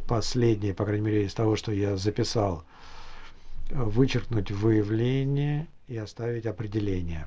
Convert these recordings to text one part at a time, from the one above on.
последнее, по крайней мере, из того, что я записал, вычеркнуть выявление и оставить определение.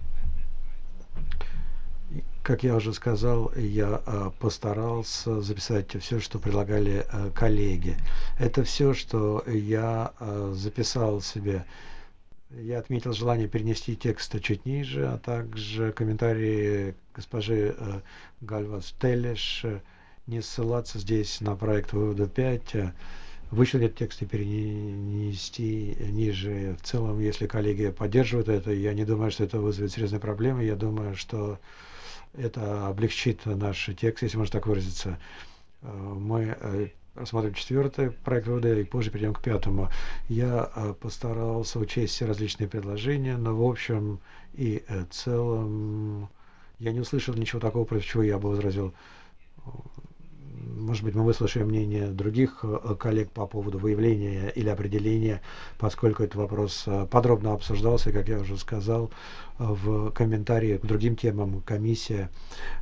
Как я уже сказал, я постарался записать все, что предлагали коллеги. Это все, что я записал себе. Я отметил желание перенести текст чуть ниже, а также комментарии госпожи Гальвас Телеш, не ссылаться здесь на проект вывода 5, вычленить текст и перенести ниже. В целом, если коллеги поддерживают это, я не думаю, что это вызовет серьезные проблемы. Я думаю, что это облегчит наш текст, если можно так выразиться. Мы рассмотрим 4-й проект вывода и позже перейдем к 5-му. Я постарался учесть все различные предложения, но в общем и целом я не услышал ничего такого, против чего я бы возразил. Может быть, мы выслушаем мнение других коллег по поводу выявления или определения, поскольку этот вопрос подробно обсуждался, как я уже сказал, в комментарии к другим темам комиссия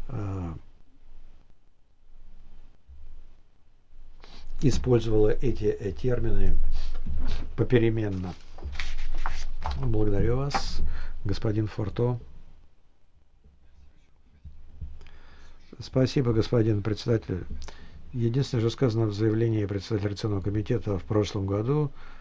использовала эти термины попеременно. Благодарю вас, господин Форто. Спасибо, господин председатель. Единственное, что сказано в заявлении председателя Регионального комитета в прошлом году,